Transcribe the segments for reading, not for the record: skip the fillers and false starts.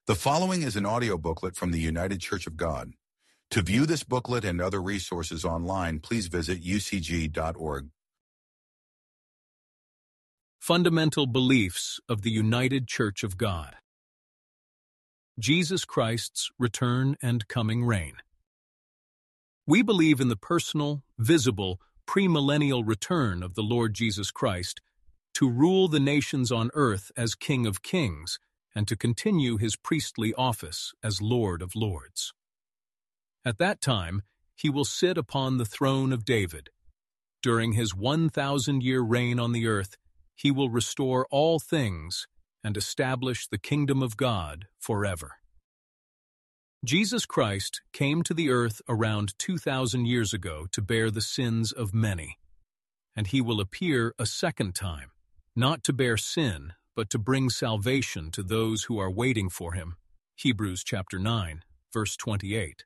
The following is an audio booklet from the United Church of God. To view this booklet and other resources online, please visit ucg.org. Fundamental Beliefs of the United Church of God. Jesus Christ's Return and Coming Reign. We believe in the personal, visible, premillennial return of the Lord Jesus Christ to rule the nations on earth as King of Kings and to continue his priestly office as Lord of Lords. At that time, he will sit upon the throne of David. During his 1,000-year reign on the earth, he will restore all things and establish the kingdom of God forever. Jesus Christ came to the earth around 2,000 years ago to bear the sins of many, and he will appear a second time, not to bear sin, but to bring salvation to those who are waiting for him. Hebrews chapter 9, verse 28.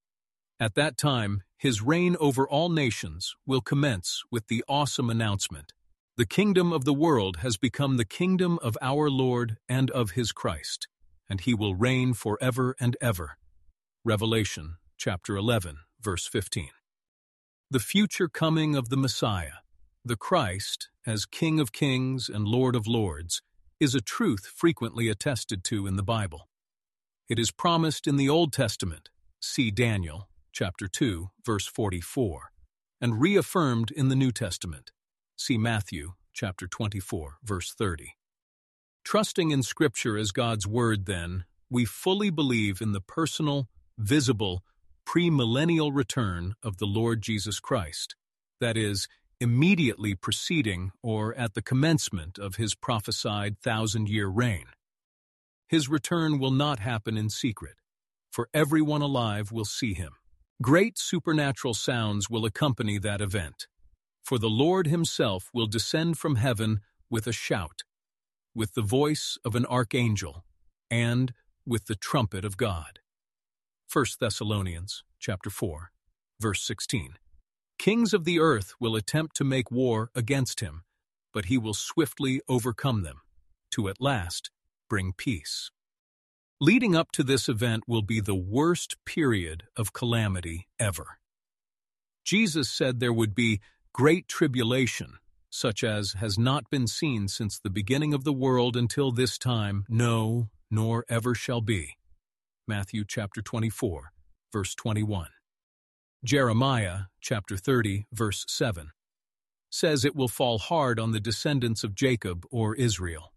At that time, his reign over all nations will commence with the awesome announcement: the kingdom of the world has become the kingdom of our Lord and of his Christ, and he will reign forever and ever. Revelation chapter 11, verse 15. The future coming of the Messiah, the Christ, as King of Kings and Lord of Lords, is a truth frequently attested to in the Bible. It is promised in the Old Testament, see Daniel chapter 2, verse 44, and reaffirmed in the New Testament, see Matthew chapter 24, verse 30. Trusting in Scripture as God's Word, then, we fully believe in the personal, visible, premillennial return of the Lord Jesus Christ, that is, immediately preceding or at the commencement of his prophesied 1,000-year reign. His return will not happen in secret, for everyone alive will see him. Great supernatural sounds will accompany that event, for the Lord himself will descend from heaven with a shout, with the voice of an archangel, and with the trumpet of God. 1 Thessalonians chapter 4, verse 16. Kings of the earth will attempt to make war against him, but he will swiftly overcome them, to at last bring peace. Leading up to this event will be the worst period of calamity ever. Jesus said there would be great tribulation, such as has not been seen since the beginning of the world until this time, no, nor ever shall be. Matthew chapter 24, verse 21. Jeremiah chapter 30, verse 7, says it will fall hard on the descendants of Jacob or Israel.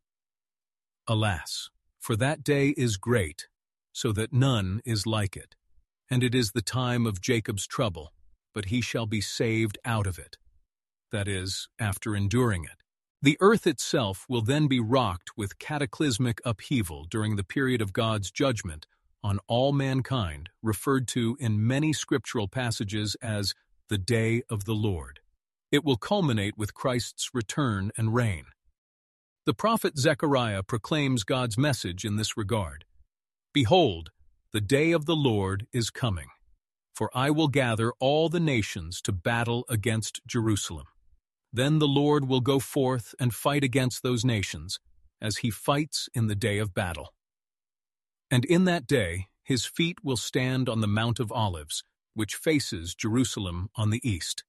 Alas, for that day is great, so that none is like it, and it is the time of Jacob's trouble, but he shall be saved out of it. That is, after enduring it. The earth itself will then be rocked with cataclysmic upheaval during the period of God's judgment on all mankind, referred to in many scriptural passages as the day of the Lord. It will culminate with Christ's return and reign. The prophet Zechariah proclaims God's message in this regard. Behold, the day of the Lord is coming, for I will gather all the nations to battle against Jerusalem. Then the Lord will go forth and fight against those nations, as he fights in the day of battle. And in that day his feet will stand on the Mount of Olives, which faces Jerusalem on the east.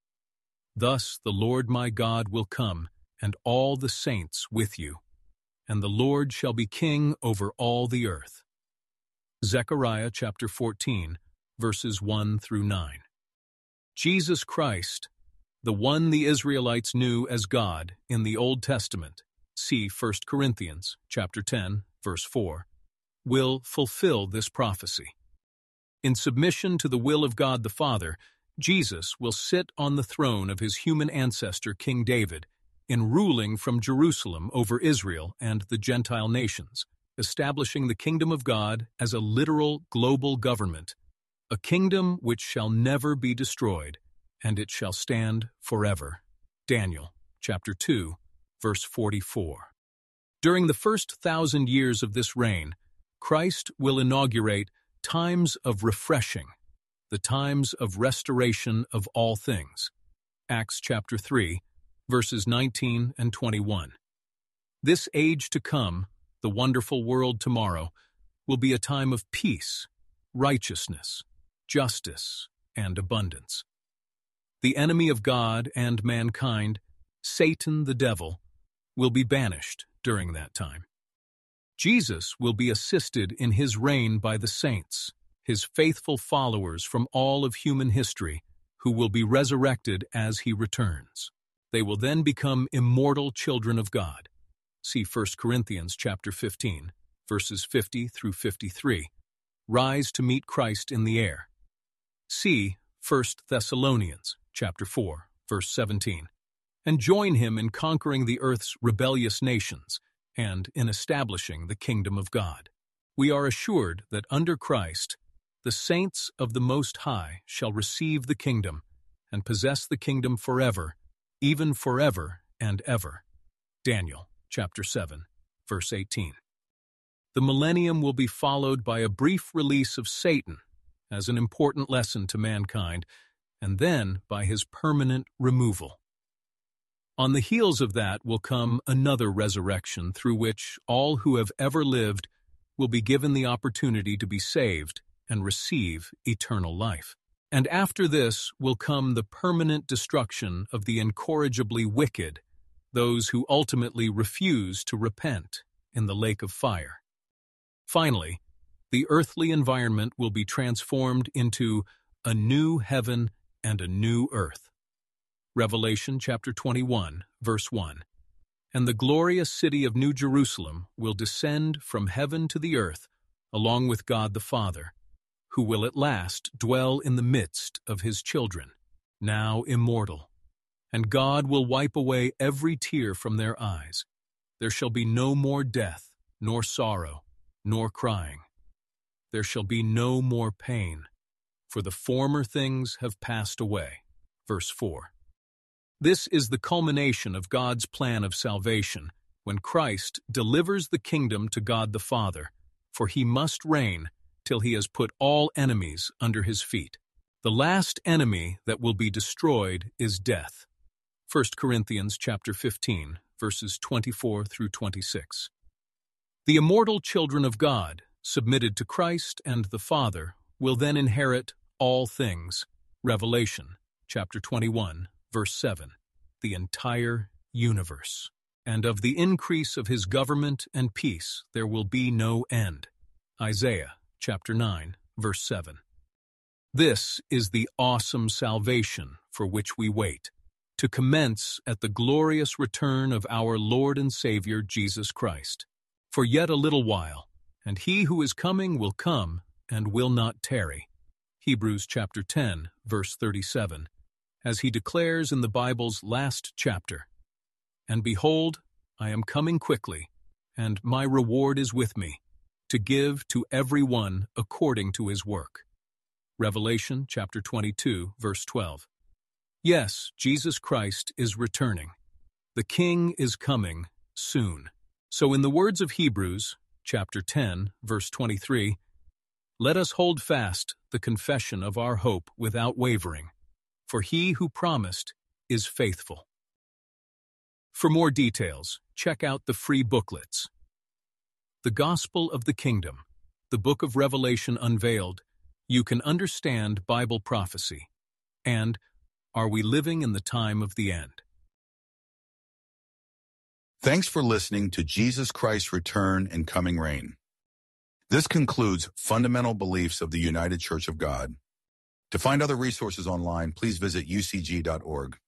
Thus the Lord my God will come, and all the saints with you, and the Lord shall be king over all the earth. Zechariah chapter 14, verses 1 through 9. Jesus Christ, the one the Israelites knew as God in the Old Testament, see 1 Corinthians chapter 10, verse 4, will fulfill this prophecy. In submission to the will of God the Father, Jesus will sit on the throne of his human ancestor King David, in ruling from Jerusalem over Israel and the Gentile nations, establishing the kingdom of God as a literal global government, a kingdom which shall never be destroyed, and it shall stand forever. Daniel chapter 2, verse 44. During the first 1,000 years of this reign, Christ will inaugurate times of refreshing, the times of restoration of all things. Acts chapter 3, verses 19 and 21. This age to come, the wonderful world tomorrow, will be a time of peace, righteousness, justice, and abundance. The enemy of God and mankind, Satan the devil, will be banished during that time. Jesus will be assisted in his reign by the saints, his faithful followers from all of human history, who will be resurrected as he returns. They will then become immortal children of God. See 1 Corinthians chapter 15, verses 50 through 53. Rise to meet Christ in the air. See 1 Thessalonians chapter 4, verse 17. And join him in conquering the earth's rebellious nations and in establishing the kingdom of God. We are assured that under Christ, the saints of the Most High shall receive the kingdom and possess the kingdom forever, even forever and ever. Daniel chapter 7, verse 18. The millennium will be followed by a brief release of Satan as an important lesson to mankind, and then by his permanent removal. On the heels of that will come another resurrection through which all who have ever lived will be given the opportunity to be saved and receive eternal life. And after this will come the permanent destruction of the incorrigibly wicked, those who ultimately refuse to repent, in the lake of fire. Finally, the earthly environment will be transformed into a new heaven and a new earth. Revelation chapter 21, verse 1. And the glorious city of New Jerusalem will descend from heaven to the earth, along with God the Father, who will at last dwell in the midst of his children, now immortal. And God will wipe away every tear from their eyes. There shall be no more death, nor sorrow, nor crying. There shall be no more pain, for the former things have passed away. Verse 4. This is the culmination of God's plan of salvation, when Christ delivers the kingdom to God the Father, for he must reign till he has put all enemies under his feet. The last enemy that will be destroyed is death. 1 Corinthians chapter 15, verses 24 through 26. The immortal children of God, submitted to Christ and the Father, will then inherit all things. Revelation chapter 21, verse 7. The entire universe. And of the increase of his government and peace there will be no end. Isaiah chapter 9, verse 7. This is the awesome salvation for which we wait, to commence at the glorious return of our Lord and Savior Jesus Christ. For yet a little while, and he who is coming will come and will not tarry. Hebrews chapter 10, verse 37, as he declares in the Bible's last chapter, And behold, I am coming quickly, and my reward is with me, to give to every one according to his work. Revelation chapter 22, verse 12. Yes, Jesus Christ is returning. The King is coming soon. So in the words of Hebrews, chapter 10, verse 23, let us hold fast the confession of our hope without wavering, for he who promised is faithful. For more details, check out the free booklets. The Gospel of the Kingdom, the Book of Revelation Unveiled, You Can Understand Bible Prophecy, and Are We Living in the Time of the End? Thanks for listening to Jesus Christ's Return and Coming Reign. This concludes Fundamental Beliefs of the United Church of God. To find other resources online, please visit ucg.org.